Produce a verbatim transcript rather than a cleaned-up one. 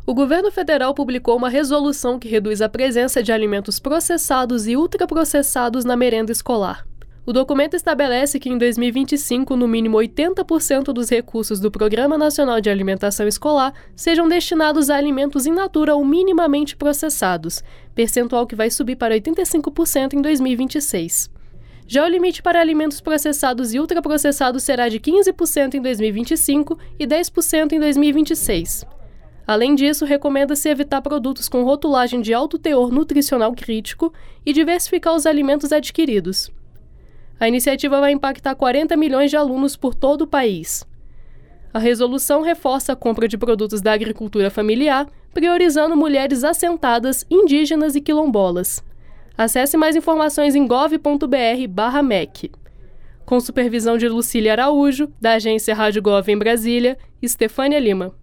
O governo federal publicou uma resolução que reduz a presença de alimentos processados e ultraprocessados na merenda escolar. O documento estabelece que em dois mil e vinte e cinco, no mínimo oitenta por cento dos recursos do Programa Nacional de Alimentação Escolar sejam destinados a alimentos in natura ou minimamente processados, percentual que vai subir para oitenta e cinco por cento em dois mil e vinte e seis. Já o limite para alimentos processados e ultraprocessados será de quinze por cento em dois mil e vinte e cinco e dez por cento em dois mil e vinte e seis. Além disso, recomenda-se evitar produtos com rotulagem de alto teor nutricional crítico e diversificar os alimentos adquiridos. A iniciativa vai impactar quarenta milhões de alunos por todo o país. A resolução reforça a compra de produtos da agricultura familiar, priorizando mulheres assentadas, indígenas e quilombolas. Acesse mais informações em gov ponto br barra M E C. Com supervisão de Lucília Araújo, da agência Rádio Gov em Brasília, Estefânia Lima.